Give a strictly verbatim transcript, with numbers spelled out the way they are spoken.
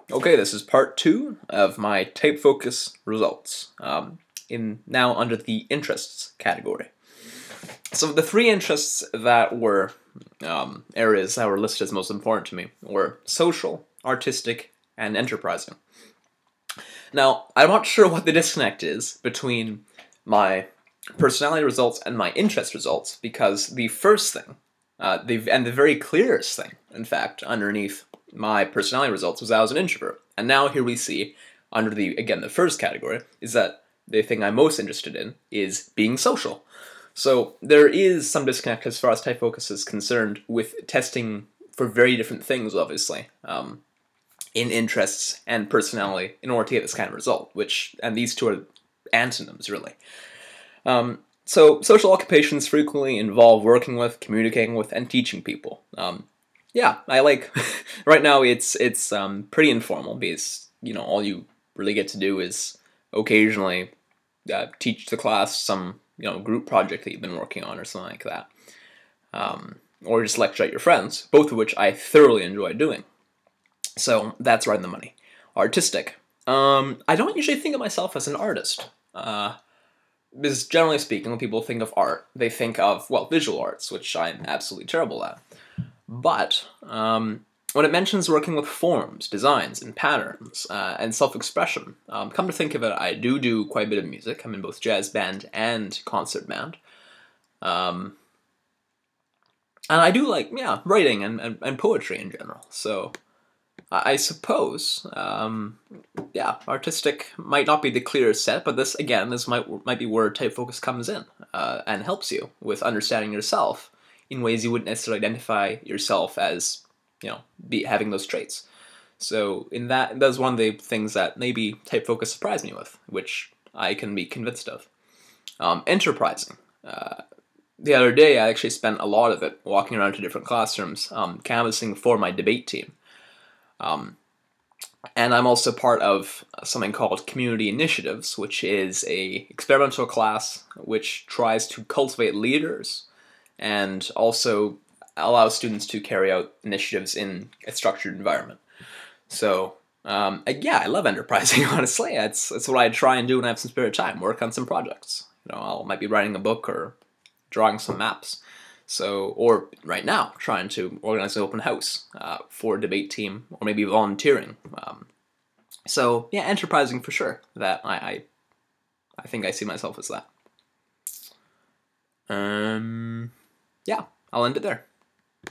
Okay, this is part two of my type focus results, um, in now under the interests category. So the three interests that were um, areas that were listed as most important to me were social, artistic, and enterprising. Now, I'm not sure what the disconnect is between my personality results and my interest results, because the first thing, uh, the, and the very clearest thing, in fact, underneath my personality results was I was an introvert. And now here we see, under the, again, the first category, is that the thing I'm most interested in is being social. So there is some disconnect as far as type focus is concerned with testing for very different things, obviously. Um, in interests and personality in order to get this kind of result, which, and these two are antonyms, really. Um, so, social occupations frequently involve working with, communicating with, and teaching people. Um, yeah, I like, right now it's, it's um, pretty informal because, you know, all you really get to do is occasionally uh, teach the class some, you know, group project that you've been working on or something like that. Um, or just lecture at your friends, both of which I thoroughly enjoy doing. So that's right in the money. Artistic. Um, I don't usually think of myself as an artist. Uh, because generally speaking, when people think of art, they think of, well, visual arts, which I'm absolutely terrible at. But um, when it mentions working with forms, designs, and patterns, uh, and self-expression, um, come to think of it, I do do quite a bit of music. I'm in both jazz band and concert band. Um, and I do like, yeah, writing and, and, and poetry in general. So I suppose, um, yeah, artistic might not be the clearest set, but this, again, this might might be where type focus comes in, uh, and helps you with understanding yourself in ways you wouldn't necessarily identify yourself as, you know, be having those traits. So in that, that's one of the things that maybe type focus surprised me with, which I can be convinced of. Um, enterprising. Uh, the other day, I actually spent a lot of it walking around to different classrooms, um, canvassing for my debate team. Um, and I'm also part of something called Community Initiatives, which is a experimental class which tries to cultivate leaders and also allow students to carry out initiatives in a structured environment. So, um, yeah, I love enterprising, honestly. That's, that's what I try and do when I have some spare time, work on some projects. You know, I might be writing a book or drawing some maps. So, or right now, trying to organize an open house uh, for a debate team, or maybe volunteering. Um, so, yeah, enterprising for sure. That I, I, I think I see myself as that. Um, yeah, I'll end it there.